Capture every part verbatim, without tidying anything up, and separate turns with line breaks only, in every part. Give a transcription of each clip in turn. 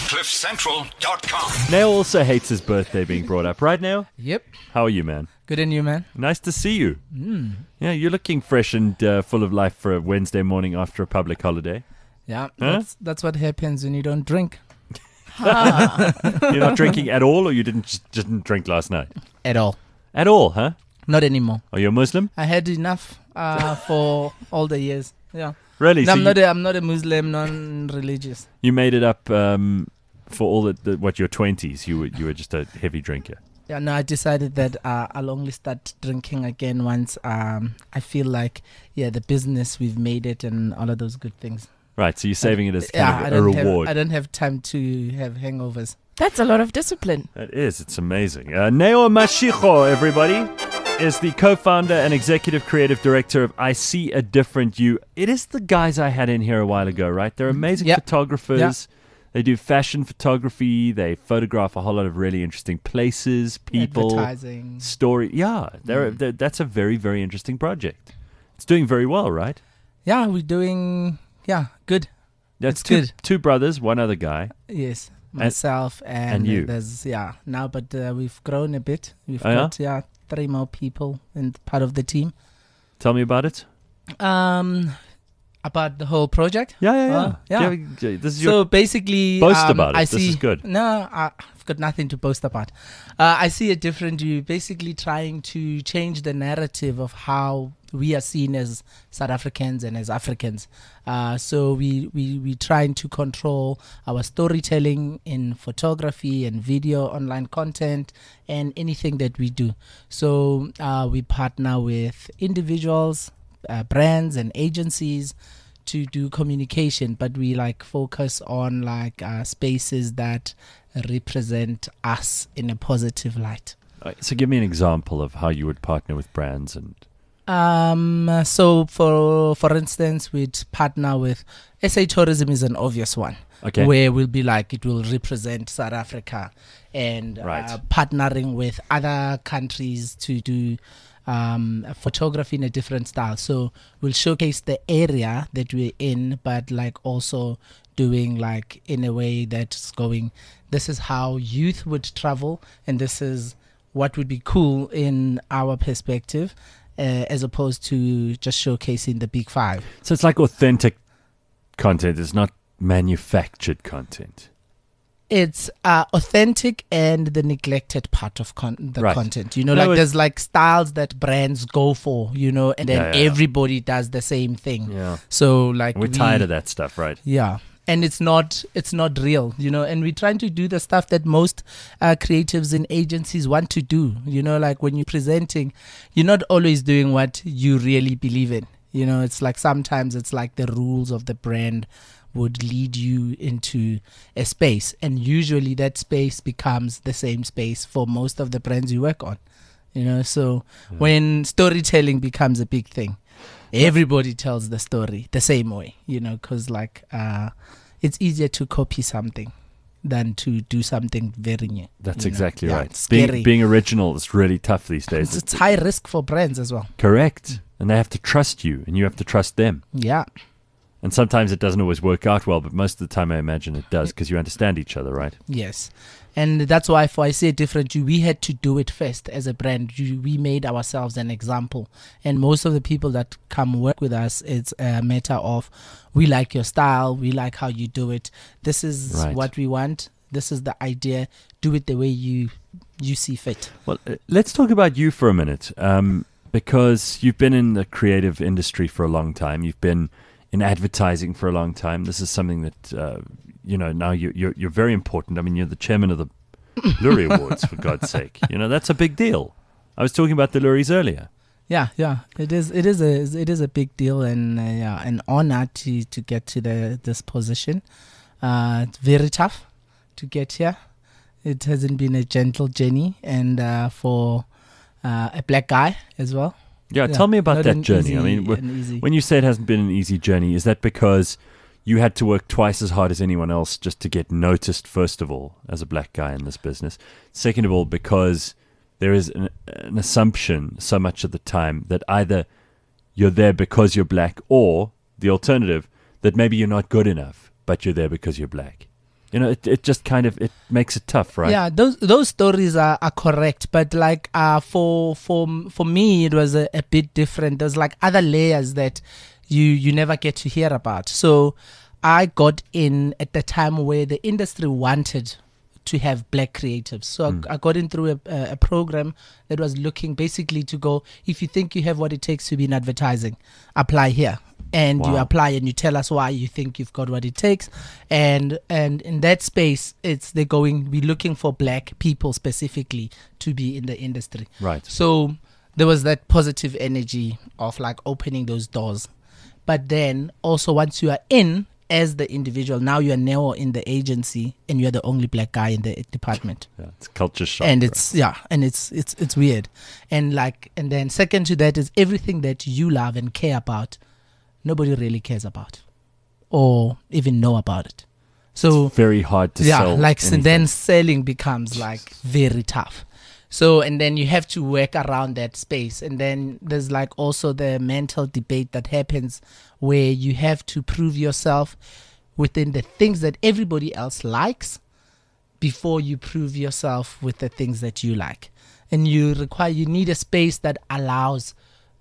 cliff central dot com.
Nail also hates his birthday being brought up, right, Nail?
Yep.
How are you, man?
Good and you, man?
Nice to see you.
Mm.
Yeah, you're looking fresh and uh, full of life for a Wednesday morning after a public holiday.
Yeah,
Huh?
that's, that's what happens when you don't drink.
You're not drinking at all, or you didn't just didn't drink last night?
At all.
At all, huh?
Not anymore.
Are you a Muslim?
I had enough uh, for all the years. Yeah.
Really?
No,
So
I'm,
you,
not a, I'm not a Muslim, non-religious.
you made it up um, for all the, the what your twenties. You were you were just a heavy drinker.
Yeah, no, I decided that uh, I'll only start drinking again once um, I feel like, yeah, the business, we've made it and all of those good things.
Right. So you're saving it as kind
Yeah, I
of a
don't
reward.
Have, I don't have time to have hangovers.
That's a lot of discipline.
That is. It's amazing. Uh, Neo Mashiko, everybody, is the co-founder and executive creative director of I See a Different You. It is the guys I had in here a while ago, right? They're amazing
Yep.
photographers.
Yep.
They do fashion photography. They photograph a whole lot of really interesting places, people,
Advertising.
story. Yeah, they're, they're, that's a very, very interesting project. It's doing very well, right?
Yeah, we're doing, yeah, good.
That's
It's
two,
good.
two brothers, one other guy.
Yes, myself and,
and you.
There's yeah now, but uh, we've grown a bit. We've
Oh, yeah?
got yeah three more people in part of the team.
Tell me about it.
Um, about the whole project.
Yeah, yeah, yeah.
Uh, yeah.
Do you have- This is your
So basically,
boast
um,
about it.
I
This
see,
is good.
No, I- I've got nothing to boast about. Uh, I see a different view. Basically, trying to change the narrative of how we are seen as South Africans and as Africans. Uh, so we we we trying to control our storytelling in photography and video, online content, and anything that we do. So uh, we partner with individuals, uh, brands, and agencies to do communication, but we like focus on like uh, spaces that represent us in a positive light.
Uh, So give me an example of how you would partner with brands and
Um, so for for instance, we'd partner with S A Tourism is an obvious one.
Okay.
Where we'll be like it will represent South Africa, and
Right.
uh, partnering with other countries to do um, photography in a different style. So we'll showcase the area that we're in, but like also doing like in a way that's going, this is how youth would travel, and this is what would be cool in our perspective, uh, as opposed to just showcasing the big five.
so it's like authentic content. It's not manufactured content.
It's uh, authentic and the neglected part of con- the
Right.
content. You know,
No,
like
it's-
there's like styles that brands go for, you know, and then
Yeah, yeah, yeah.
everybody does the same thing.
Yeah.
So like
We're
we-
tired of that stuff, right?
Yeah. And it's not it's not real, you know, and we're trying to do the stuff that most uh, creatives and agencies want to do. You know, like when you're presenting, you're not always doing what you really believe in. You know, it's like sometimes it's like the rules of the brand would lead you into a space, and usually that space becomes the same space for most of the brands you work on. You know, so when storytelling becomes a big thing, everybody tells the story the same way, you know, because like uh, it's easier to copy something than to do something very new.
That's
you know?
exactly
Yeah,
right.
it's
Being,
scary.
being original is really tough these days.
It's, it's high risk for brands as well.
Correct. And they have to trust you, and you have to trust them.
Yeah.
And sometimes it doesn't always work out well, but most of the time I imagine it does because you understand each other, right?
Yes. And that's why for I Say It Different You, we had to do it first as a brand. You, we made ourselves an example. And most of the people that come work with us, it's a matter of, we like your style, we like how you do it. This is
Right.
what we want. This is the idea. Do it the way you you see fit.
Well, uh, let's talk about you for a minute, um, because you've been in the creative industry for a long time. You've been in advertising for a long time. This is something that, uh, you know, now you, you're you're very important. I mean, you're the chairman of the Lurie Awards, for God's sake. You know, that's a big deal. I was talking about the Luries earlier.
Yeah, yeah, it is. It is a it is a big deal, and uh, yeah, an honor to to get to the this position. Uh, it's very tough to get here. It hasn't been a gentle journey, and uh, for uh, a black guy as well.
Yeah,
Yeah,
tell me about
not
that
an
journey. I
easy-
mean, wh-
an easy-
when you say it hasn't been an easy journey, is that because you had to work twice as hard as anyone else just to get noticed, first of all, as a black guy in this business? Second of all, because there is an, an assumption so much of the time that either you're there because you're black, or the alternative, that maybe you're not good enough, but you're there because you're black. You know, it, it just kind of, it makes it tough, right?
Yeah, those those stories are, are correct, but like uh, for for for me, it was a, a bit different. There's like other layers that you you never get to hear about. So I got in at the time where the industry wanted to have black creatives. So
Mm.
I, I got in through a, a, a program that was looking basically to go, if you think you have what it takes to be in advertising, apply here. And you
Wow.
apply and you tell us why you think you've got what it takes. And and in that space, it's they're going, we're looking for black people specifically to be in the industry.
Right.
So there was that positive energy of like opening those doors. But then also once you are in as the individual, now you are now in the agency and you're the only black guy in the department.
Yeah, it's culture shock.
And
right?
it's yeah, and it's it's it's weird. And like and then second to that is everything that you love and care about, nobody really cares about or even know about it. So
very hard to
yeah,
sell.
like so
anything.
then selling becomes like very tough. So and then you have to work around that space. And then there's like also the mental debate that happens where you have to prove yourself within the things that everybody else likes before you prove yourself with the things that you like. And you require you need a space that allows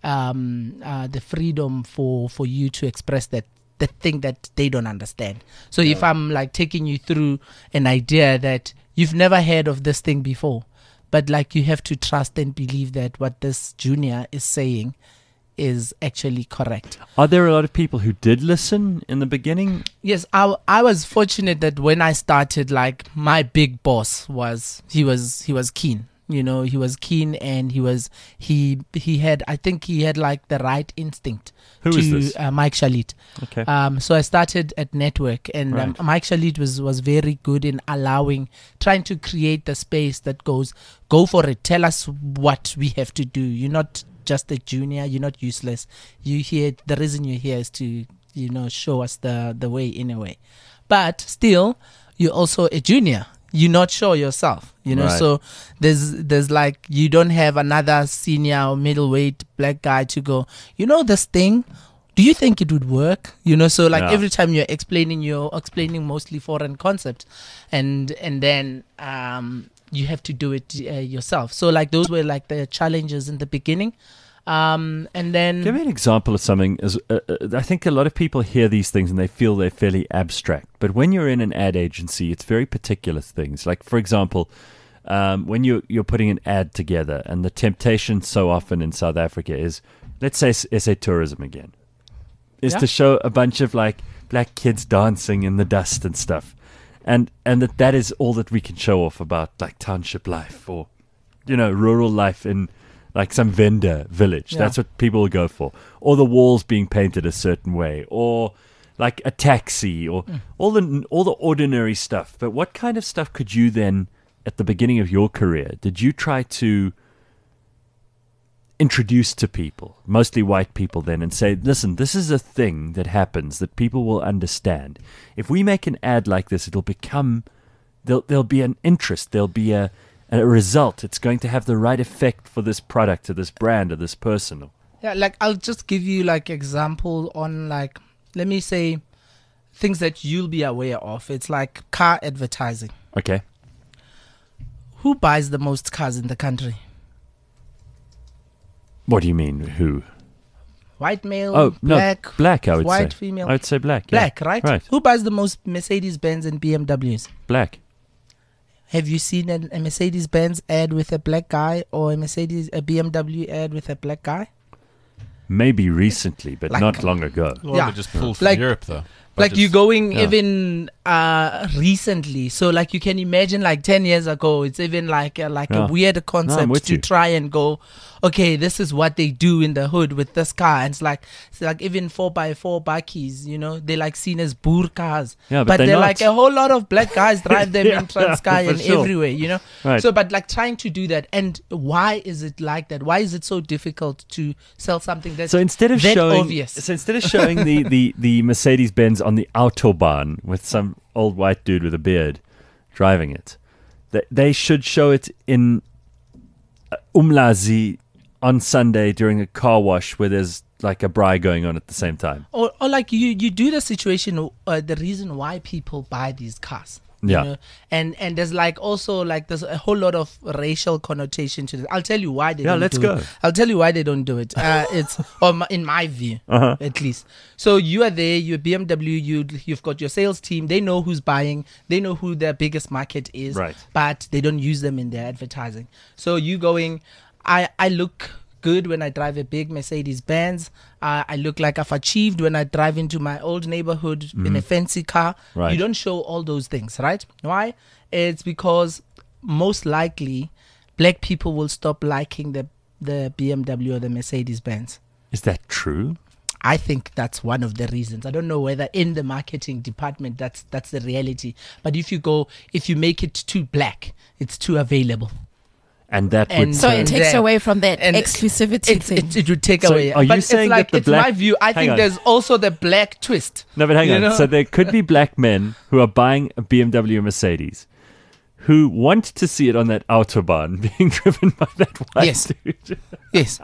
um uh, the freedom for for you to express that the thing that they don't understand. So if I'm like taking you through an idea that you've never heard of this thing before, but like you have to trust and believe that what this junior is saying is actually correct.
Are there a lot of people who did listen in the beginning?
Yes, I, I was fortunate that when I started, like my big boss was he was he was keen. You know, he was keen and he was he he had I think he had like the right instinct.
Who
to
is this?
Uh, Mike Shalit.
Okay.
Um, so I started at Network, and um,
Right.
Mike Shalit was was very good in allowing, trying to create the space that goes, go for it. Tell us what we have to do. You're not just a junior. You're not useless. You here. The reason you're here is to, you know, show us the the way in a way. But still, you're also a junior. You're not sure yourself, you know.
Right.
So there's there's like you don't have another senior or middleweight black guy to go, you know, this thing, do you think it would work? You know, so like
Yeah.
every time you're explaining, you're explaining mostly foreign concepts, and and then um you have to do it uh, yourself. So like those were like the challenges in the beginning, um and then
Give me an example of something. As uh, uh, I think a lot of people hear these things and they feel they're fairly abstract. But when you're in an ad agency, it's very particular things. Like, for example, um, when you, you're putting an ad together, and the temptation so often in South Africa is, let's say S A Tourism again, is
Yeah.
to show a bunch of like black kids dancing in the dust and stuff. And and that that is all that we can show off about like township life or, you know, rural life in like some vendor village.
Yeah.
That's what people will go for. Or the walls being painted a certain way, or like a taxi, or
Mm.
all the all the ordinary stuff. But what kind of stuff could you then, at the beginning of your career, did you try to introduce to people, mostly white people then, and say, listen, this is a thing that happens that people will understand. If we make an ad like this, it'll become, there'll, there'll be an interest, there'll be a, a result. It's going to have the right effect for this product or this brand or this person.
Yeah, like I'll just give you like example on like, let me say things that you'll be aware of. It's like car advertising.
Okay.
Who buys the most cars in the country?
What do you mean, who?
White male,
Oh, no,
black,
black, I would
white
say.
female.
I would say black. yeah.
Black, right?
Right.
Who buys the most Mercedes-Benz and B M Ws?
Black.
Have you seen an, a Mercedes-Benz ad with a black guy or a Mercedes, a B M W ad with a black guy?
Maybe recently, but
Like-
not long ago.
Well,
Yeah.
they just pulled from
Like-
Europe, though.
Like
Budgets.
you going
yeah.
even uh recently, so like you can imagine like ten years ago, it's even like a, like
Yeah.
a weird
No, I'm
concept
with
to
you.
try and go, okay, this is what they do in the hood with this car. And it's like it's like even four by four bakkies, you know, they're like seen as boer cars,
Yeah, but they're
they're
not.
like a whole lot of black guys drive them
Yeah,
in Transkei
for
and
sure.
everywhere, you know.
Right.
So, but like trying to do that, and why is it like that? Why is it so difficult to sell something that's
So instead of
that
showing,
obvious?
so instead of showing the, the, the Mercedes Benz on the Autobahn with some old white dude with a beard driving it, they, they should show it in uh, Umlazi on Sunday during a car wash where there's like a braai going on at the same time.
Or, or like you, you do the situation, uh, the reason why people buy these cars. You
Yeah.
know? And and there's like also like there's a whole lot of racial connotation to this. I'll tell you why they
Yeah,
don't
let's
do
go.
it. I'll tell you why they don't do it. Uh, it's or my, in my view,
Uh-huh.
at least. So you are there, you're B M W, you you've got your sales team. They know who's buying. They know who their biggest market is.
Right.
But they don't use them in their advertising. So you going, I I look good when I drive a big Mercedes Benz. Uh, I look like I've achieved when I drive into my old neighborhood in a fancy car.
Right.
You don't show all those things, right? Why? It's because most likely black people will stop liking the the B M W or the Mercedes Benz.
Is that true?
I think that's one of the reasons. I don't know whether in the marketing department that's that's the reality. But if you go, if you make it too black, it's too available.
And that would
And
So
turn-
it takes
then-
away from that
and
exclusivity
It,
thing.
it, it would take
So
away.
are you
but
saying
it's like
that the
it's
black-
my view. I
Hang
think
on.
there's also the black twist.
No, but hang
You
on.
know?
So there could be black men who are buying a B M W or Mercedes who want to see it on that autobahn being driven by that white
Yes.
dude.
Yes,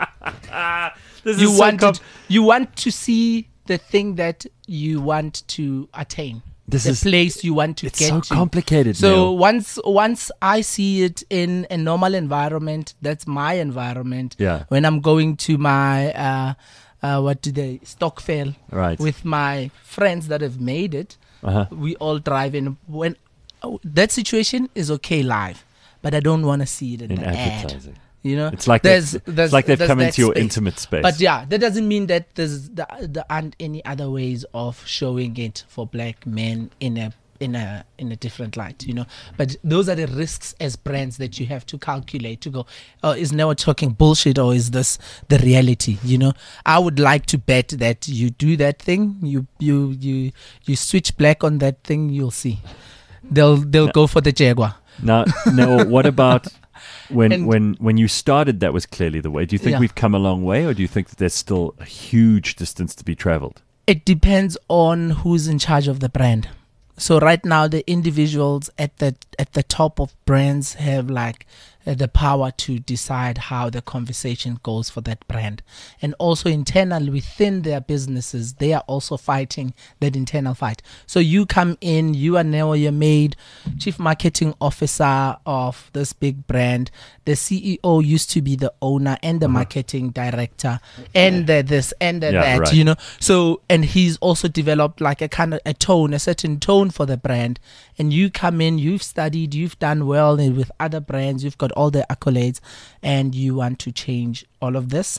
This
you
is so
want
com-
it, you want to see the thing that you want to attain.
This
the
is-
place you want to
It's
get
so
to.
complicated.
So
Neil.
once once I see it in a normal environment, that's my environment.
Yeah.
When I'm going to my uh, uh, what do they Stockville
Right.
with my friends that have made it,
Uh-huh.
we all drive in. When oh, that situation is okay live, but I don't want to see it in,
in
the ad.
advertising.
You know,
It's like
there's,
they've,
there's
it's like they've
there's
come
that
into your
space.
intimate space.
But yeah, that doesn't mean that there's there, there aren't any other ways of showing it for black men in a in a in a different light, you know. But those are the risks as brands that you have to calculate to go, oh, is Noah talking bullshit or is this the reality? You know, I would like to bet that you do that thing, you you you you switch black on that thing, you'll see. They'll they'll go for the Jaguar.
now, now, what about when
And-
when when you started? That was clearly the way. Do you think
Yeah.
we've come a long way, or do you think that there's still a huge distance to be traveled?
It depends on who's in charge of the brand. So right now, the individuals at the at the top of brands have like uh, the power to decide how the conversation goes for that brand, and also internal within their businesses, they are also fighting that internal fight. So you come in, you are now you're made chief marketing officer of this big brand. The C E O used to be the owner and the marketing director, and the this and the
Yeah,
that.
right.
You know, so and he's also developed like a kind of a tone, a certain tone for the brand. And you come in, you've studied, you've done well in- with other brands, you've got all the accolades, and you want to change all of this.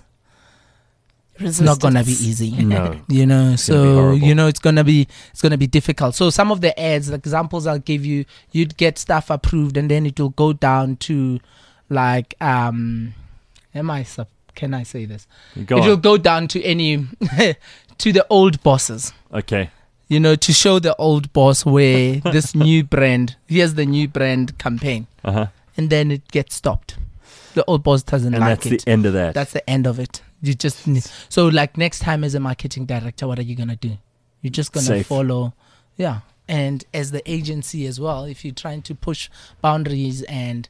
It's not gonna be
Resistance.
easy.
No.
You know,
gonna be
so
horrible.
you know it's gonna be it's gonna be difficult. So some of the ads, the examples I'll give you, you'd get stuff approved, and then it will go down to like um, am I sub? Can I say this?
Go
it will
on.
go down to any to the old bosses.
Okay.
You know, to show the old boss where this new brand, here's the new brand campaign,
Uh huh.
and then it gets stopped. The old boss doesn't
And
like
that's
it.
the end of that.
That's the end of it. You just need, so like next time as a marketing director, what are you gonna do? You're just gonna
Safe.
follow, yeah. And as the agency as well, if you're trying to push boundaries and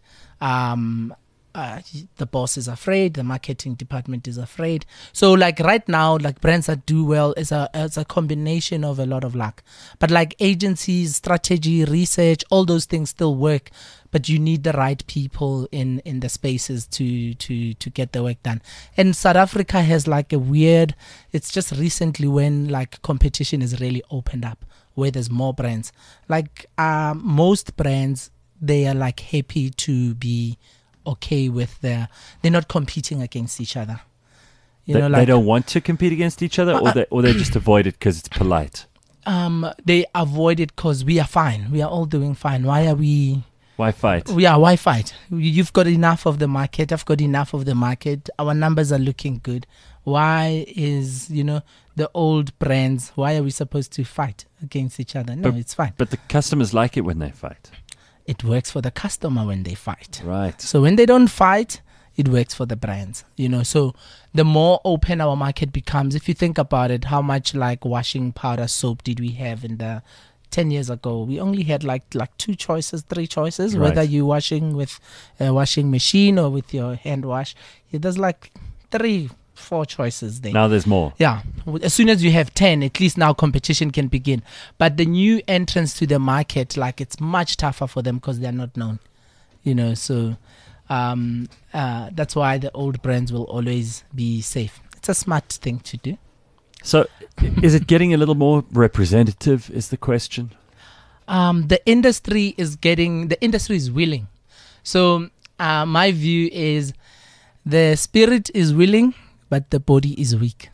um, uh, the boss is afraid, the marketing department is afraid. So like right now, like brands that do well is a is a combination of a lot of luck. But like agencies, strategy, research, all those things still work. But you need the right people in, in the spaces to, to, to get the work done. And South Africa has like a weird, it's just recently when like competition is really opened up, where there's more brands. Like um, most brands, they are like happy to be okay with their, they're not competing against each other. You
they,
know,
they
like
don't want to compete against each other, or
Uh,
they or they just avoid it because it's polite.
um, they avoid it because we are fine. We are all doing fine. Why are we...
Why fight?
Yeah, why fight? You've got enough of the market. I've got enough of the market. Our numbers are looking good. Why is, you know, the old brands, why are we supposed to fight against each other? No,
But-
it's fine.
But the customers like it when they fight.
It works for the customer when they fight.
Right.
So when they don't fight, it works for the brands, you know. So the more open our market becomes, if you think about it, how much like washing powder soap did we have in the ten years ago? We only had like like two choices, three choices,
Right.
whether you're washing with a washing machine or with your hand wash. Yeah, there's like three four choices there.
Now there's more.
Yeah. As soon as you have ten, at least now competition can begin. But the new entrants to the market, like it's much tougher for them because they're not known. You know, so um, uh, that's why the old brands will always be safe. It's a smart thing to do.
So is it getting a little more representative is the question?
Um, the industry is getting, the industry is willing. So uh, my view is the spirit is willing, but the body is weak.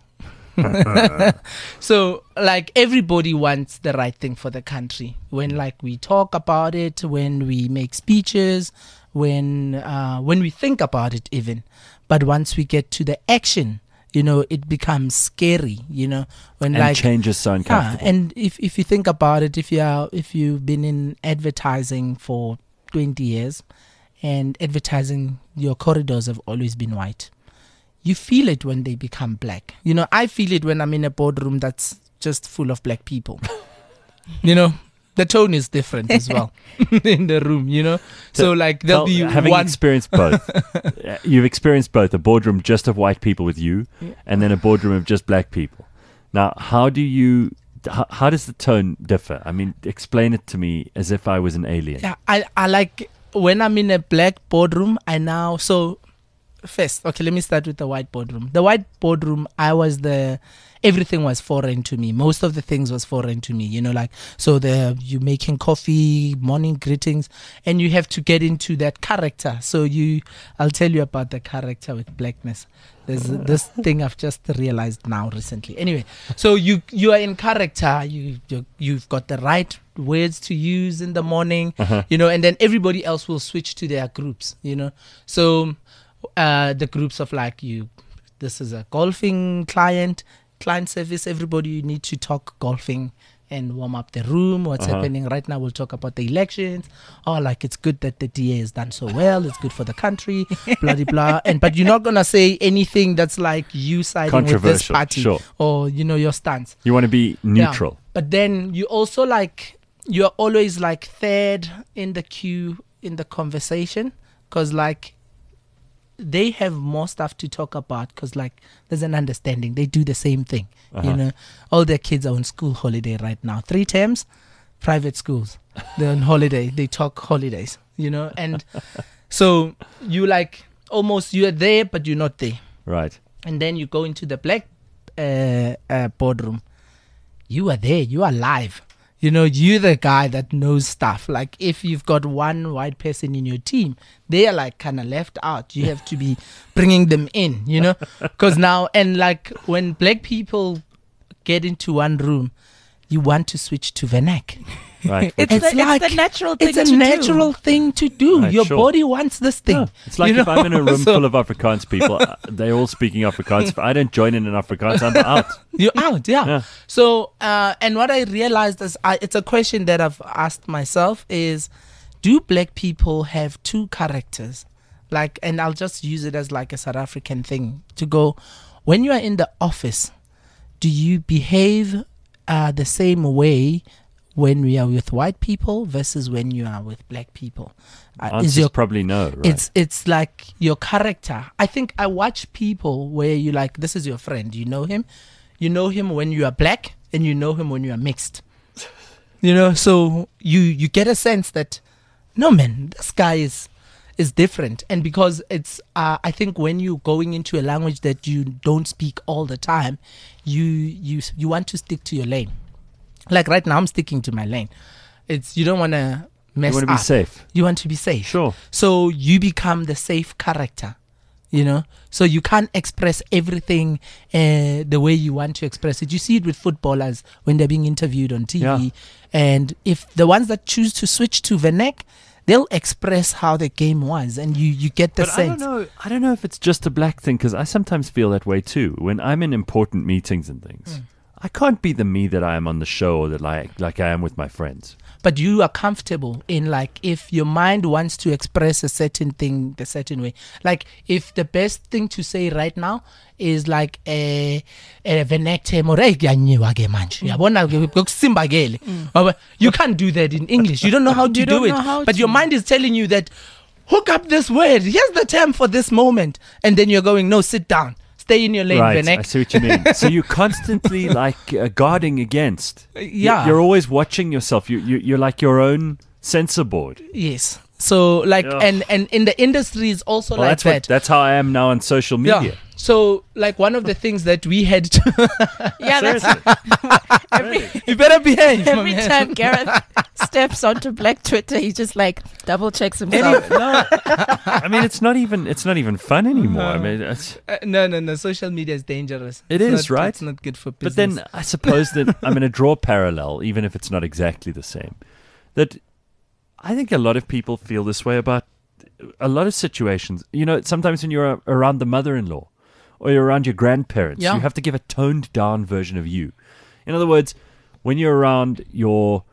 So like everybody wants the right thing for the country. When like we talk about it, when we make speeches, when uh, when we think about it even. But once we get to the action, you know, it becomes scary, you know, when
and
like
change is so uncomfortable.
Yeah, and if, if you think about it, if you are, if you've been in advertising for twenty years and advertising, your corridors have always been white. You feel it when they become black. You know, I feel it when I'm in a boardroom that's just full of black people. You know, the tone is different as well in the room, you know. So, so like there'll
tell,
be
having
one
experienced both. You've experienced both, a boardroom just of white people with you, yeah, and then a boardroom of just black people. Now, how do you how, how does the tone differ? I mean, explain it to me as if I was an alien.
Yeah, I, I like when I'm in a black boardroom, I now so first, okay, let me start with the white boardroom. The white boardroom, I was the everything was foreign to me. Most of the things was foreign to me, you know, like, so the you making coffee, morning greetings, and you have to get into that character. So you, I'll tell you about the character with blackness. There's this thing I've just realized now recently. Anyway, so you you are in character. You, you you've got the right words to use in the morning, uh-huh. you know, and then everybody else will switch to their groups, you know. So uh, the groups of like you, this is a golfing client. Client service, everybody, you need to talk golfing and warm up the room. What's uh-huh. happening right now? We'll talk about the elections. Oh, like it's good that the D A has done so well. It's good for the country. Blah blah blah. And but you're not gonna say anything that's like you siding with this party,
sure.
or you know your stance.
You want to be neutral.
Yeah. But then you also like you're always like third in the queue in the conversation because like. They have more stuff to talk about because like there's an understanding. They do the same thing. Uh-huh. You know, all their kids are on school holiday right now. Three terms, private schools. They're on holiday. They talk holidays, you know. And so you like almost you're there, but you're not there.
Right.
And then you go into the black uh, uh, boardroom. You are there. You are live. You know, you're the guy that knows stuff. Like if you've got one white person in your team, they are like kind of left out. You have to be bringing them in, you know, because now, and like when black people get into one room, you want to switch to vernac.
Right.
It's,
it's
the,
like
it's the natural thing
it's a
to
natural
do.
thing to do.
Right,
your
sure.
body wants this thing.
Yeah. It's like
you
if
know?
I'm in a room
So-
full of Afrikaans people, uh, they're all speaking Afrikaans. If I don't join in an Afrikaans, I'm out.
You're out, yeah.
Yeah.
So, uh, and what I realized is, I, it's a question that I've asked myself is, do black people have two characters? Like, and I'll just use it as like a South African thing to go, when you are in the office, do you behave uh, the same way when we are with white people versus when you are with black people? Uh,
Answer's
your
probably no, right?
It's it's like your character. I think I watch people where you like, this is your friend. You know him. You know him when you are black and you know him when you are mixed. You know, so you you get a sense that, no man, this guy is is different. And because it's, uh, I think when you're going into a language that you don't speak all the time, you you you want to stick to your lane. Like right now, I'm sticking to my lane. It's you don't want to mess
You want to be
up.
safe.
You want to be safe.
Sure.
So you become the safe character, you know. So you can't express everything uh, the way you want to express it. You see it with footballers when they're being interviewed on T V.
Yeah.
And if the ones that choose to switch to vernac, they'll express how the game was, and you, you get the
But I
sense.
don't know. I don't know if it's just a black thing because I sometimes feel that way too. When I'm in important meetings and things,
Mm.
I can't be the me that I am on the show or that like like I am with my friends.
But you are comfortable in like if your mind wants to express a certain thing the certain way. Like if the best thing to say right now is like a a venecte more yanyiwa ke manje. Yabona kusimbagele. You can't do that in English. You don't know how to
You
do
don't
it.
know how
But
to.
your mind is telling you that hook up this word. Here's the term for this moment. And then you're going, no, sit down. stay in your lane,
Right,
Venek.
I see what you mean. So you're constantly like uh, guarding against.
Yeah.
You're always watching yourself. You, you, you're like your own censor board.
Yes. So like,
Ugh.
and, and in the industry is also
Well,
like
that's
that.
what, that's how I am now on social media.
Yeah. So like one of the things that we had to
Yeah, that's
Seriously.
every
you better behave. my
every
man.
time Gareth steps onto Black Twitter, he just like double checks himself.
no, I mean it's not even it's not even fun anymore. I
No.
mean, it's,
Uh, no, no, no. Social media is dangerous.
It
It's
is,
not-
right?
It's not good for
but
business.
then I suppose that I'm going to draw a parallel, even if it's not exactly the same. That I think a lot of people feel this way about a lot of situations. You know, sometimes when you're around the mother-in-law or you're around your grandparents,
Yeah.
you have to give a toned-down version of you. In other words, when you're around your,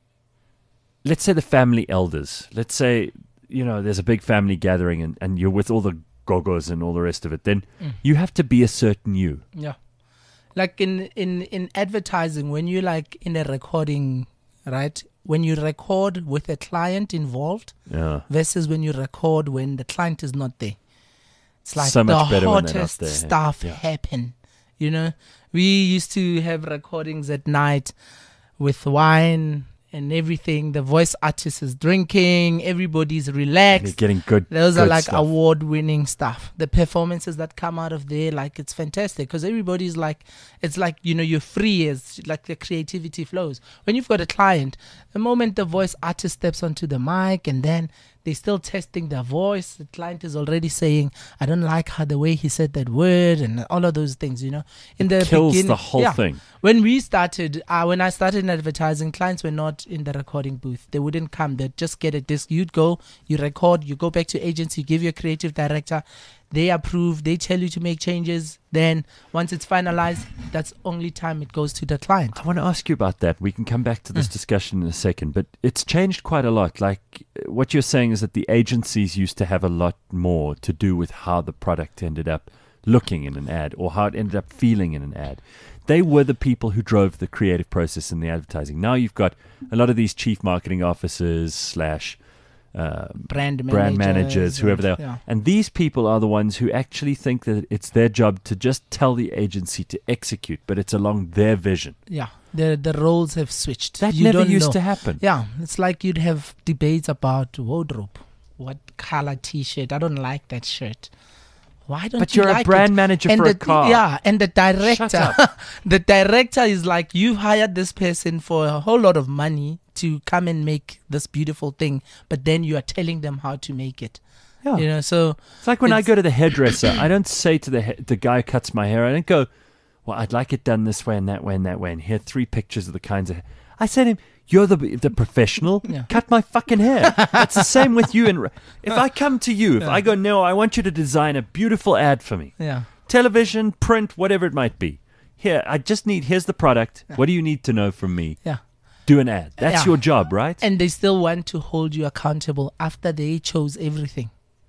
let's say the family elders, let's say, you know, there's a big family gathering and, and you're with all the gogos and all the rest of it, then
Mm.
you have to be a certain you.
Yeah. Like in, in, in advertising, when you like in a recording, right? When you record with a client involved
Yeah.
versus when you record when the client is not there. It's like
So much
the
better when they're not
hottest
there.
stuff
Yeah.
happen. You know, we used to have recordings at night with wine and everything. The voice artist is drinking. Everybody's
And you're
relaxed.
getting good.
Those are
good
like
stuff.
award-winning stuff. The performances that come out of there, like it's fantastic because everybody's like, it's like you know you're free as like the creativity flows. When you've got a client, the moment the voice artist steps onto the mic and then they're still testing their voice, the client is already saying, "I don't like how the way he said that word," and all of those things. You know, in the
Kills
beginning,
the whole
yeah.
thing.
When we started, uh, when I started in advertising, clients were not in the recording booth. They wouldn't come. They'd just get a disc. You'd go, you record, you go back to agency, you give your creative director. They approve. They tell you to make changes. Then once it's finalized, that's only time it goes to the client.
I want to ask you about that. We can come back to
Mm.
this discussion in a second, but it's changed quite a lot. Like uh, what you're saying is that the agencies used to have a lot more to do with how the product ended up looking in an ad or how it ended up feeling in an ad. They were the people who drove the creative process in the advertising. Now you've got a lot of these chief marketing officers slash uh,
Brand managers.
brand managers, whoever they are.
Yeah.
And these people are the ones who actually think that it's their job to just tell the agency to execute, but it's along their vision.
Yeah. The the roles have switched.
That
You
never
don't
used
know.
to happen.
Yeah, it's like you'd have debates about wardrobe. What color T-shirt? I don't like that shirt. Why don't
But
you
you're a
like
brand
it?
manager
and
for
the,
a car.
Yeah, and the director,
Shut
the director is like, you hired this person for a whole lot of money to come and make this beautiful thing, but then you are telling them how to make it.
Yeah.
You know, so
It's like when I
It's-
go to the hairdresser, I don't say to the ha- the guy who cuts my hair, I don't go, well, I'd like it done this way and that way and that way, and here are three pictures of the kinds of. I say to him, you're the the professional.
Yeah.
Cut my fucking hair. It's the same with you. And if I come to you, if I go, no, I want you to design a beautiful ad for me,
yeah,
television, print, whatever it might be. Here, I just need. Here's the product. What do you need to know from me?
yeah.
Do an ad. That's
Yeah.
your job, right?
And they still want to hold you accountable after they chose everything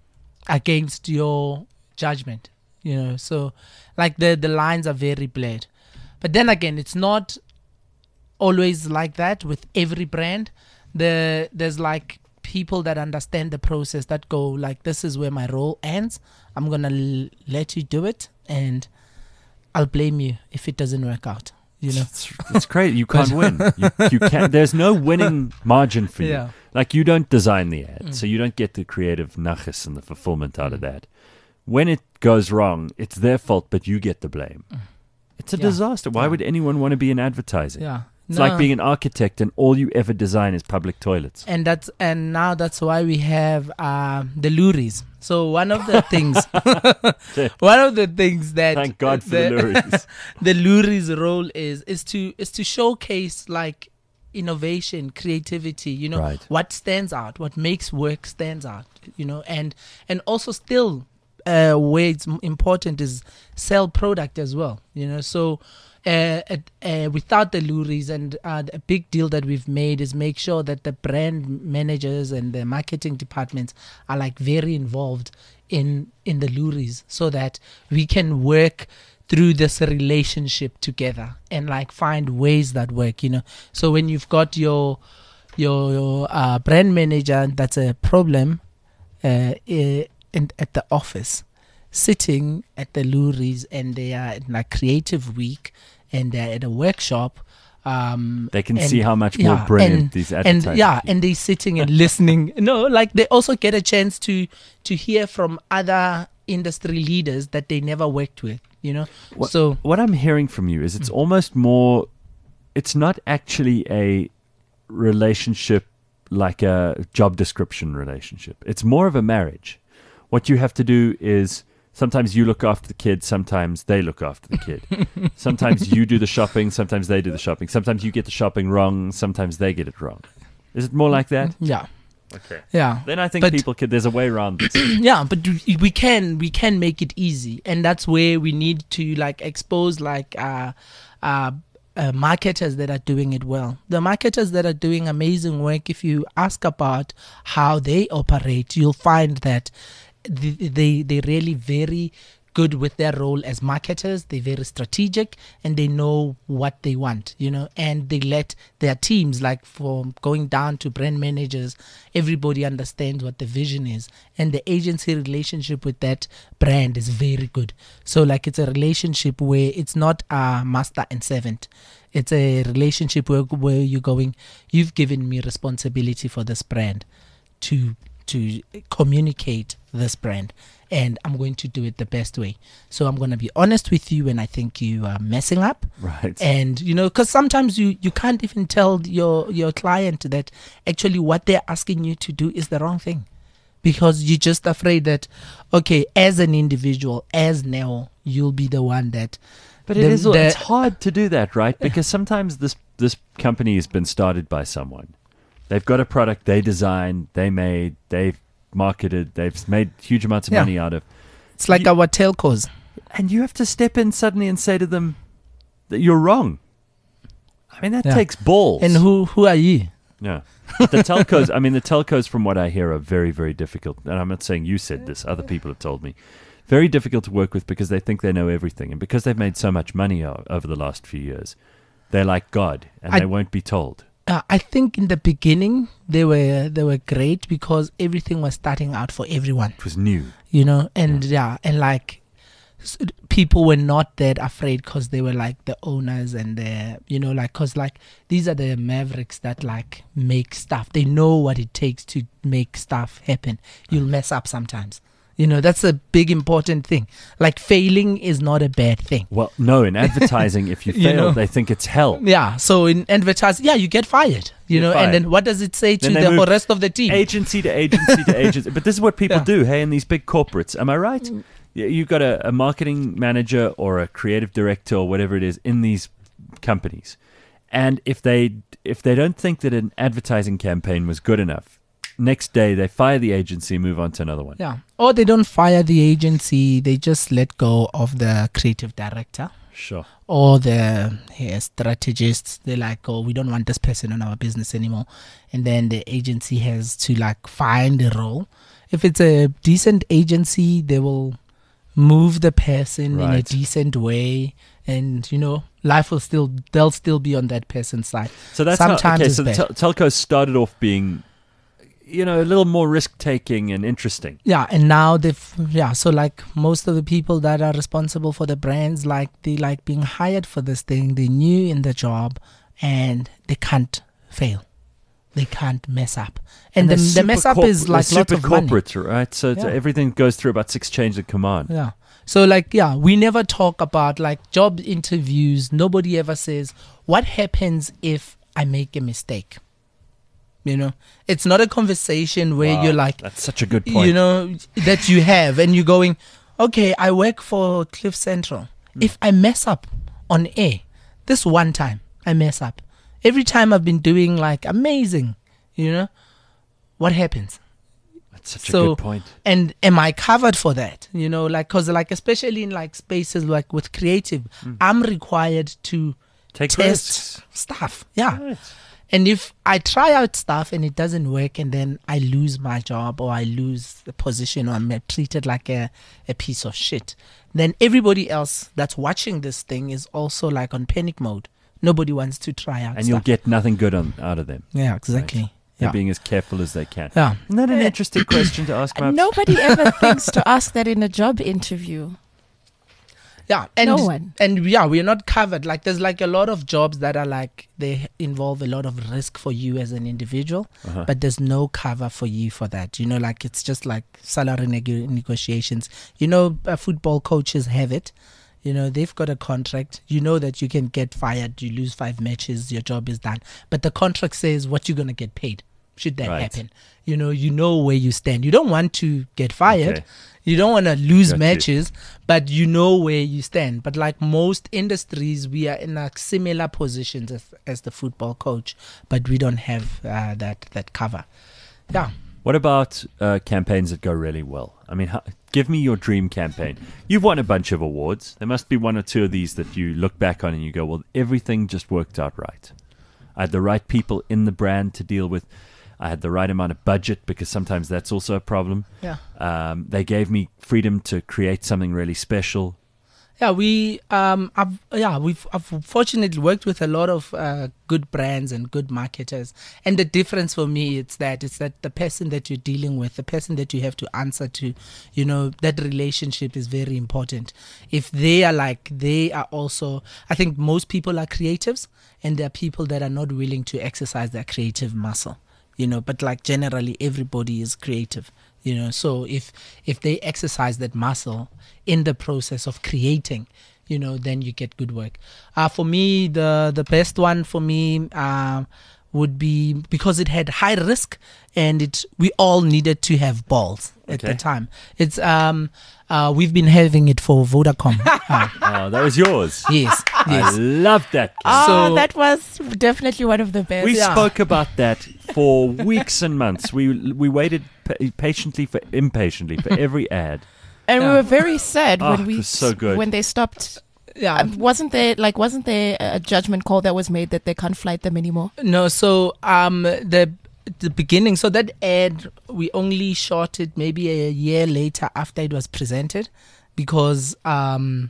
against your judgment. You know, so like the the lines are very blurred. But then again, it's not always like that with every brand. The there's like people that understand the process that go like, this is where my role ends. I'm gonna l- let you do it, and I'll blame you if it doesn't work out. You know.
It's, it's crazy. You can't win. You, you can't. There's no winning margin for you.
Yeah.
Like you don't design the ad,
Mm.
so you don't get the creative nachas and the fulfillment out of that. When it goes wrong, it's their fault, but you get the blame. It's a
Yeah.
disaster. Why
Yeah.
would anyone want to be in advertising?
Yeah.
It's
No.
like being an architect and all you ever design is public toilets.
and that's and now that's why we have uh, the luries. So one of the things, one of the things that
Thank God for the luries.
the luries role is is to is to showcase like innovation, creativity. You know,
Right.
what stands out, what makes work stands out. You know, and and also still uh, where it's m- important is sell product as well. You know, so. Uh, at- uh, without the luries, and uh, a big deal that we've made is make sure that the brand managers and the marketing departments are like very involved in in the luries, so that we can work through this relationship together and like find ways that work. You know, so when you've got your your, your uh, brand manager, that's a problem uh, uh, in, at the office. sitting at the Luries and they are in like creative week and they're at a workshop. Um,
They can
and-
see how much more brilliant
and,
these
and
advertisers
yeah,
are.
and they're sitting and listening. No, like they also get a chance to to hear from other industry leaders that they never worked with. You know,
What,
so
what I'm hearing from you is it's almost more, it's not actually a relationship like a job description relationship. It's more of a marriage. What you have to do is sometimes you look after the kid, sometimes they look after the kid. Sometimes you do the shopping, sometimes they do the shopping. Sometimes you get the shopping wrong, sometimes they get it wrong. Is it more like that?
yeah,
Okay.
yeah.
Then I think
But-
people could, there's a way around this.
Yeah, but we- we can we can make it easy, and that's where we need to like expose like uh, uh, uh, marketers that are doing it well. The marketers that are doing amazing work. If you ask about how they operate, you'll find that they they they really very good with their role as marketers. They're very strategic and they know what they want, you know, and they let their teams, like from going down to brand managers, everybody understands what the vision is, and the agency relationship with that brand is very good. So like it's a relationship where it's not a master and servant. It's a relationship where, where you're going, you've given me responsibility for this brand to to communicate this brand, and I'm going to do it the best way. So I'm going to be honest with you when I think you are messing up.
Right.
And you know, because sometimes you you can't even tell your your client that actually what they're asking you to do is the wrong thing, because you're just afraid that, okay, as an individual, as Neo, you'll be the one that.
But
the-
it is,
the-
it's hard to do that, right? Because sometimes this this company has been started by someone. They've got a product they designed, they made, they've marketed, they've made huge amounts of
Yeah.
money out of.
It's like
You-
our telcos.
And you have to step in suddenly and say to them that you're wrong. I mean, that
Yeah.
takes balls.
And who who are you?
Yeah. But the telcos, I mean, the telcos, from what I hear, are very, very difficult. And I'm not saying you said this, other people have told me. Very difficult to work with because they think they know everything. And because they've made so much money o- over the last few years, they're like God and
I-
they won't be told.
Uh, I think in the beginning they were they were great because everything was starting out for everyone,
It was new.
you know, and yeah, and like s- people were not that afraid because they were like the owners and the, you know, like because like these are the mavericks that like make stuff. They know what it takes to make stuff happen. You'll mess up sometimes. You know, that's a big important thing. Like failing is not a bad thing.
Well, no, in advertising, if you
You
fail,
know.
they think it's hell.
Yeah. So in advertising, yeah, you get fired. You
Get
know,
fired.
and then what does it say to
Then they
the
move
whole rest of the team?
Agency to agency to agency. But this is what people
Yeah.
do, hey, in these big corporates. Am I right? Yeah, you've got a, a marketing manager or a creative director or whatever it is in these companies. And if they if they don't think that an advertising campaign was good enough, next day they fire the agency and move on to another one.
Yeah. Or they don't fire the agency, they just let go of the creative director
Sure.
or the yeah, strategists. They're like, oh, we don't want this person in our business anymore. And then the agency has to like find a role. If it's a decent agency, they will move the person in a
Right.
decent way. And, you know, life will still, they'll still be on that person's side.
So that's
Sometimes
how, okay.
it's
So the
bad.
tel- telcos started off being, you know, a little more risk taking and interesting.
Yeah, and now they've yeah, so like most of the people that are responsible for the brands, like they like being hired for this thing, they're new in the job and they can't fail. They can't mess up. And,
they're
the, the
super
mess up
corp-
is like
they're
lots
super
of money.
corporate, right? So it's-
Yeah.
everything goes through about six chains of command.
Yeah. So like yeah, we never talk about like job interviews. Nobody ever says what happens if I make a mistake. You know, it's not a conversation where
Wow,
you're like,
that's such a good point.
you know, that you have, and you're going, okay, I work for Cliff Central.
Mm.
If I mess up on air, this one time I mess up. Every time I've been doing like amazing, you know, what happens?
That's such a
So,
good point.
and am I covered for that? You know, like, cause like, especially in like spaces like with creative, I'm required to
Take
test
risks.
stuff. Yeah.
Right.
And if I try out stuff and it doesn't work and then I lose my job or I lose the position or I'm treated like a, a piece of shit, then everybody else that's watching this thing is also like on panic mode. Nobody wants to try out
And you'll
stuff.
get nothing good on out of them.
Yeah, exactly.
Right. They're
Yeah.
being as careful as they can.
Yeah.
Isn't that an interesting question to ask, Maps?
Nobody ever thinks to ask that in a job interview.
Yeah, and
No one.
and yeah, we're not covered. Like there's like a lot of jobs that are like they involve a lot of risk for you as an individual,
Uh-huh.
but there's no cover for you for that. You know, like it's just like salary neg- negotiations. You know, uh, football coaches have it. You know, they've got a contract. You know that you can get fired. You lose five matches, your job is done. But the contract says what you're gonna get paid. Should that
Right.
happen, you know, you know where you stand. You don't want to get fired.
Okay.
You don't want to lose
Got you.
matches, but you know where you stand. But like most industries, we are in like similar positions as, as the football coach, but we don't have uh, that that cover. Yeah.
What about uh, campaigns that go really well? I mean, how, give me your dream campaign. You've won a bunch of awards. There must be one or two of these that you look back on and you go, well, everything just worked out right. I had the right people in the brand to deal with. I had the right amount of budget, because sometimes that's also a problem.
Yeah.
Um, they gave me freedom to create something really special.
Yeah, we um I've, yeah we've I've fortunately worked with a lot of uh, good brands and good marketers, and the difference for me it's that it's that the person that you're dealing with, the person that you have to answer to, you know, that relationship is very important. If they are like they are also, I think most people are creatives, and there are people that are not willing to exercise their creative muscle, you know. But like generally everybody is creative. You know, so if if they exercise that muscle in the process of creating, you know, then you get good work. Uh, for me, the the best one for me uh, would be, because it had high risk and it we all needed to have balls at
Okay.
the time. It's um uh, we've been having it for Vodacom. Uh,
Oh, that was yours.
yes,
I
yes.
loved that.
Oh,
So-
that was definitely one of the best.
We
Yeah.
spoke about that for weeks and months. We we waited pa- patiently for impatiently for every ad.
and we
Yeah.
were very sad
Oh,
when
it
we
was so good.
when they stopped.
Yeah.
Um, wasn't there like wasn't there a judgment call that was made that they can't flight them anymore?
No, so um the the beginning, so that ad we only shot it maybe a year later after it was presented, because um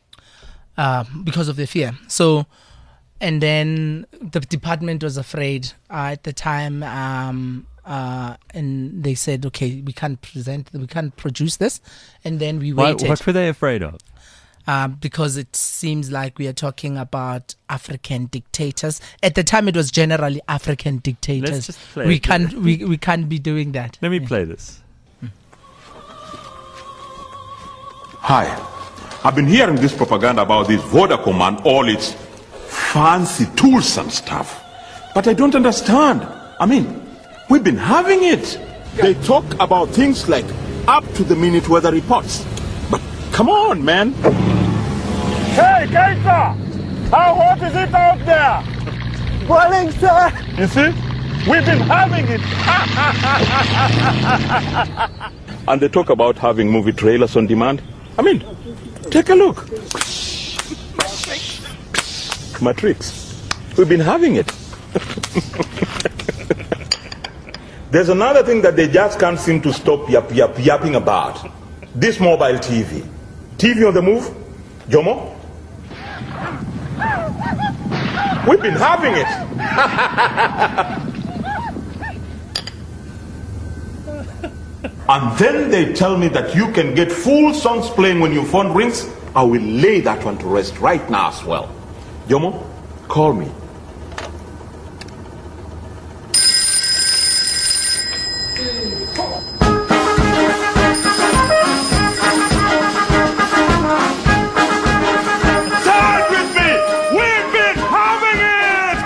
uh, because of the fear. So and then the department was afraid uh, at the time, um uh and they said, okay, we can't present we can't produce this, and then we
Why,
waited.
what were they afraid of?
Um, because it seems like we are talking about African dictators. At the time, it was generally African dictators.
Let's just play
we
it.
can't we, we can't be doing that.
Let me play this.
Hi. I've been hearing this propaganda about this Vodacom and all its fancy tools and stuff. But I don't understand. I mean, we've been having it. They talk about things like up-to-the-minute weather reports. But come on, man.
Hey, Kaisa! How hot is it out there? Boiling, sir! You see? We've been having it.
And they talk about having movie trailers on demand. I mean, take a look. Matrix. We've been having it. There's another thing that they just can't seem to stop yap, yap, yapping about. This mobile T V. T V on the move? Jomo? We've been having it. And then they tell me that you can get full songs playing when your phone rings. I will lay that one to rest right now as well. Jomo, call me.
Stand with me! We've been having it!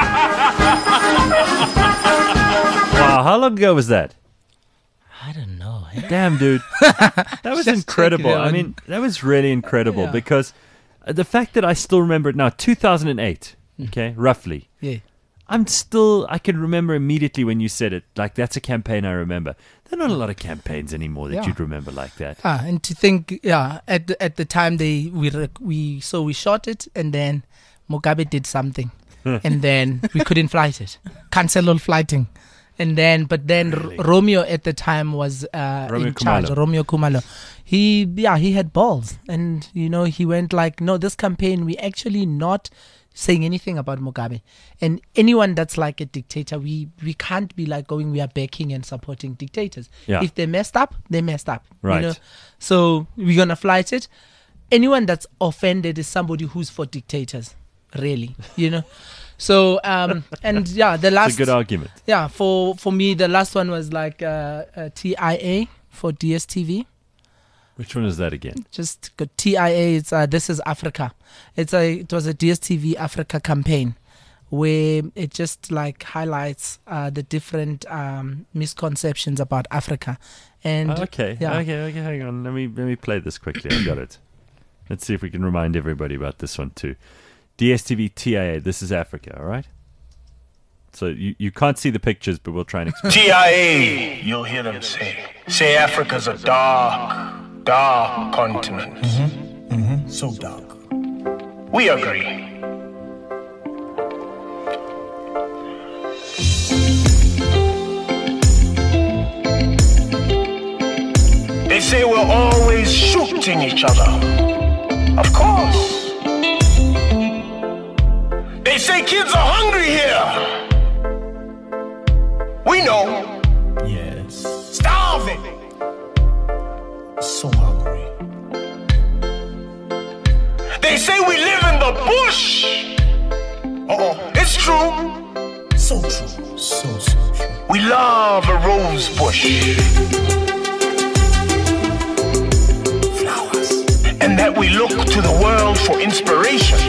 Wow, how long ago was that?
I don't know. eh?
Damn, dude. That was
Just
incredible.
check it
I
out.
mean, that was really incredible
Yeah.
because uh, the fact that I still remember it now, two thousand eight,
Mm.
okay, roughly.
Yeah.
I'm still, I can remember immediately when you said it. Like, that's a campaign I remember. There are not a lot of campaigns anymore that
Yeah.
you'd remember like that.
Ah, and to think, yeah, at the, at the time they we rec- we so we shot it, and then Mugabe did something, and then we couldn't flight it, cancel all flighting, and then but then R-
Really?
Romeo at the time was uh,
Romeo
in charge.
Khumalo.
Romeo Khumalo, he yeah he had balls, and you know he went like, no, this campaign we actually not saying anything about Mugabe. And anyone that's like a dictator, we we can't be like going, we are backing and supporting dictators.
Yeah.
If they messed up, they messed up.
Right.
You know? So we're going to fight it. Anyone that's offended is somebody who's for dictators, really, you know. So, um, and yeah, the last...
It's a good argument.
Yeah, for, for me, the last one was like uh, uh, T I A for D S T V.
Which one is that again?
Just go T I A. It's uh, This is Africa. It's a it was a D S T V Africa campaign where it just like highlights uh, the different um, misconceptions about Africa. And
Oh, okay.
yeah.
Okay. Okay. Hang on. Let me let me play this quickly. I got it. Let's see if we can remind everybody about this one too. D S T V T I A. This is Africa. All right. So you, you can't see the pictures, but we'll try and explain.
T I A, you'll hear them say. Say Africa's a dark, dark continent.
Mm-hmm. Mm-hmm. So dark.
We agree. They say we're always shooting each other. Of course. They say kids are hungry here. We know.
Yes.
Starving.
So hungry.
They say we live in the bush. Uh-oh, it's true.
So true. So, so true.
We love a rose bush.
Flowers.
And that we look to the world for inspiration.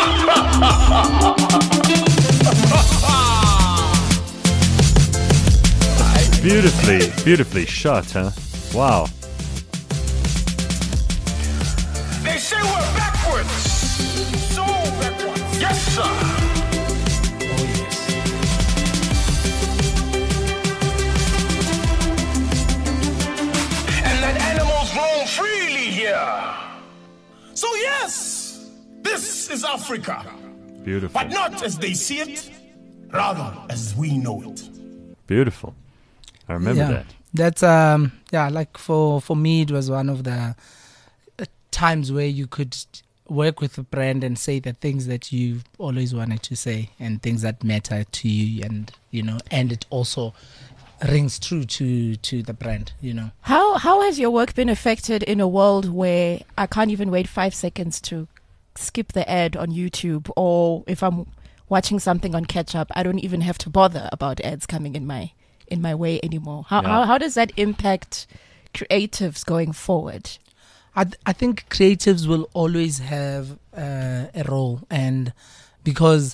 Beautifully, beautifully shot, huh? Wow.
They say we're backwards. So backwards. Yes, sir.
Oh, yes.
And that animals roam freely here.
So, yes, this is Africa.
Beautiful.
But not as they see it, rather as we know it.
Beautiful. I remember
yeah,
that.
That's um yeah, like for for me it was one of the uh, times where you could work with a brand and say the things that you always wanted to say and things that matter to you, and you know, and it also rings true to to the brand, you know.
How how has your work been affected in a world where I can't even wait five seconds to skip the ad on YouTube, or if I'm watching something on catch up, I don't even have to bother about ads coming in my in my way anymore? How
Yeah.
how, how does that impact creatives going forward?
I th- I think creatives will always have uh, a role, and because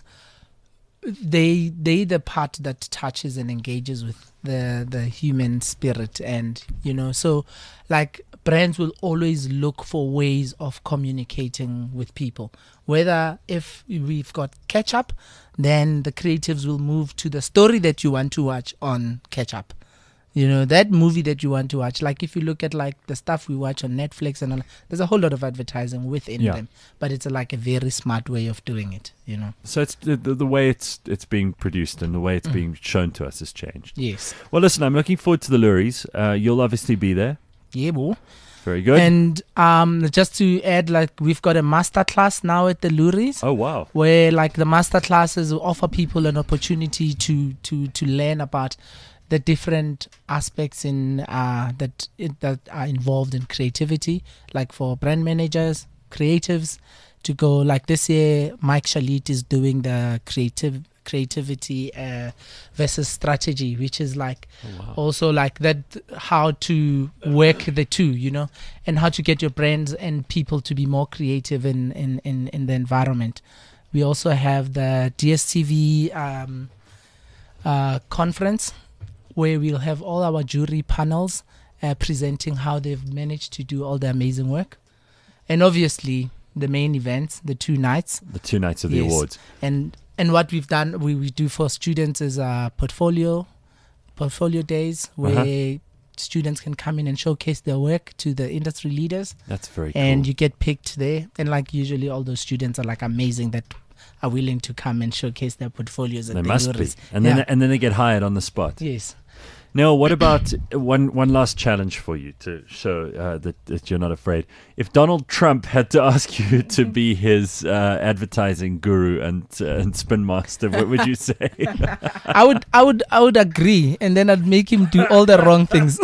they they the part that touches and engages with the the human spirit, and you know, so like brands will always look for ways of communicating with people. Whether if we've got catch up, then the creatives will move to the story that you want to watch on catch up. You know, that movie that you want to watch. Like if you look at like the stuff we watch on Netflix and all, there's a whole lot of advertising within
Yeah.
them, but it's a, like a very smart way of doing it, you know.
So it's the, the, the way it's it's being produced and the way it's being shown to us has changed.
Yes.
Well, listen, I'm looking forward to the Luries. Uh, you'll obviously be there.
Yeah, bro.
Very good.
And um, just to add, like we've got a master class now at the Luries.
oh, wow.
Where like the master classes offer people an opportunity to to to learn about the different aspects in uh that it, that are involved in creativity, like for brand managers, creatives, to go. Like this year Mike Shalit is doing the creative creativity uh, versus strategy, which is like also like that, how to work the two, you know, and how to get your brands and people to be more creative in in in, in the environment. We also have the D S T V um, uh, conference, where we'll have all our jury panels uh, presenting how they've managed to do all the amazing work. And obviously the main events, the two nights.
The two nights of the
Yes.
awards.
And and what we've done, we, we do for students is uh, portfolio, portfolio days, where
Uh-huh.
students can come in and showcase their work to the industry leaders.
That's very
And
cool.
you get picked there. And like usually all those students are like amazing that are willing to come and showcase their portfolios. At
They
the
must be.
Luries.
And then
Yeah.
and then they get hired on the spot.
Yes.
Now, what about one one last challenge for you to show uh, that, that you're not afraid? If Donald Trump had to ask you to be his uh, advertising guru and uh, and spin master, what would you say?
I would, I would, I would agree, and then I'd make him do all the wrong things.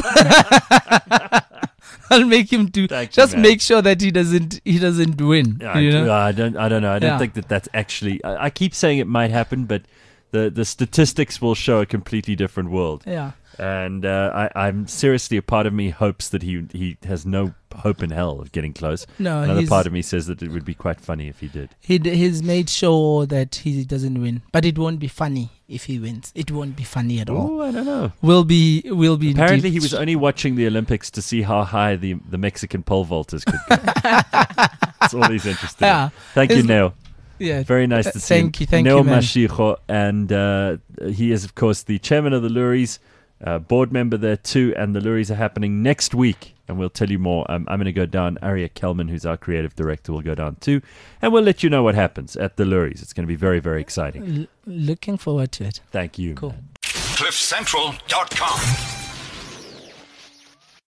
I'll make him do.
Thank you,
just
man.
make sure that he doesn't, he doesn't win.
I,
you know?
I don't, I don't know. I don't
Yeah.
think that that's actually. I, I keep saying it might happen, but the the statistics will show a completely different world.
Yeah.
And uh, I, I'm seriously, a part of me hopes that he he has no hope in hell of getting close.
No,
Another
he's-
part of me says that it would be quite funny if he did.
He d- he's made sure that he doesn't win, but it won't be funny if he wins. It won't be funny at all.
Oh, I don't know.
We'll be, we'll be.
Apparently,
deep-
he was only watching the Olympics to see how high the the Mexican pole vaulters could go. That's all he's interested
Yeah.
in. Thank you,
Is-
Neil.
Yeah.
Very nice to
Uh,
see
thank
him.
you, thank
Neil
you, man.
Mashiko, and uh, he is, of course, the chairman of the Luries, uh, board member there too, and the Luries are happening next week, and we'll tell you more. Um, I'm going to go down. Aria Kelman, who's our creative director, will go down too, and we'll let you know what happens at the Luries. It's going to be very, very exciting.
L- looking forward to it.
Thank you.
Cool.
man.
cliff central dot com